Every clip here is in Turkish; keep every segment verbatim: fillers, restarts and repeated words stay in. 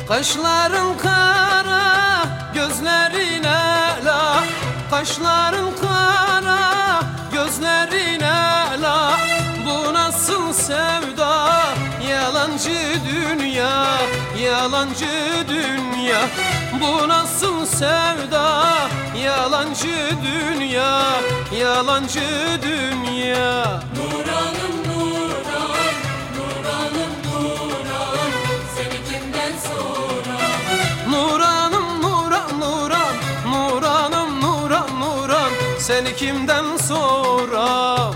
Kaşların kara, gözlerin ela. Kaşların kara, gözlerin ela. Bu nasıl sevda, yalancı dünya, yalancı dünya. Bu nasıl sevda, yalancı dünya, yalancı dünya. Nuranım Nuran, Nuranım Nuran, seni kimden soran? Nuranım Nuran, Nuran, Nuranım Nuran, Nuran, seni kimden soram?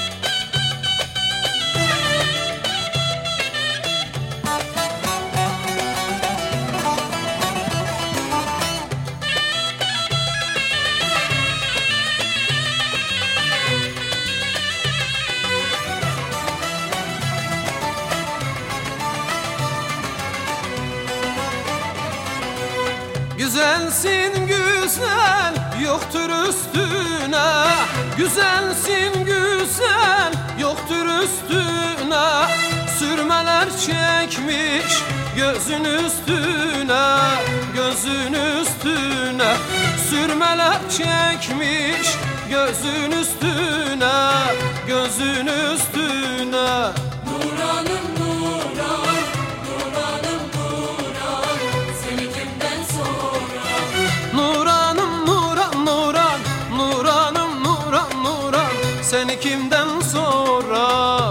Güzelsin güzel, yoktur üstüne. Güzelsin güzel, yoktur üstüne. Sürmeler çekmiş gözün üstüne, gözün üstüne. Sürmeler çekmiş gözün üstüne, gözün üstüne. Nuranım Nuran, Nuranım Nuran, seni kimden soran? Nuranım Nuran, Nuran, Nuranım Nuran, Nuran, seni kimden soram?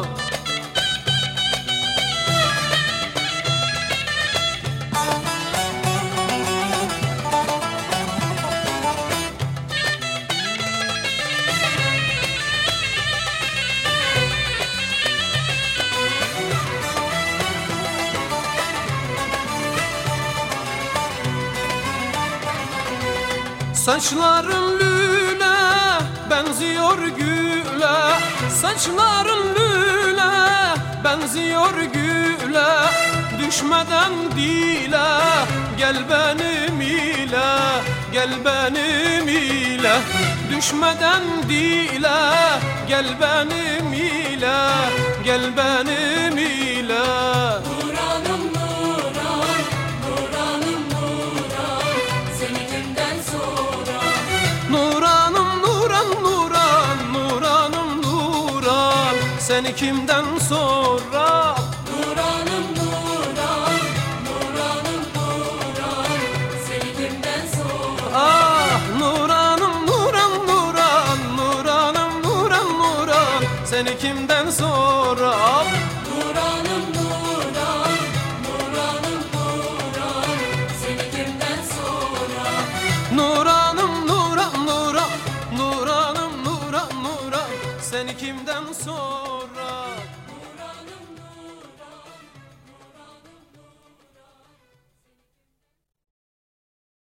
Saçların lüle benziyor güle. Saçların lüle benziyor güle. Düşmeden dile gel benim ile, gel benim ile. Düşmeden dile gel benim ile, gel benim ile. Nuranım Nuran, Nuranım Nuran, seni kimden soran? Nuranım Nuran, Nuran, Nuranım Nuran, seni kimden soram? Nuranım Nuran, Nuranım Nuran, seni kimden soran? Ah Nuranım Nuran, Nuran, Nuranım Nuran, Nuran, seni kimden soram? Nuranım Nuran, Nuranım Nuran, seni kimden soran? Nuranım Nuran, Nuran, Nuranım Nuran, Nuran, seni kimden soram?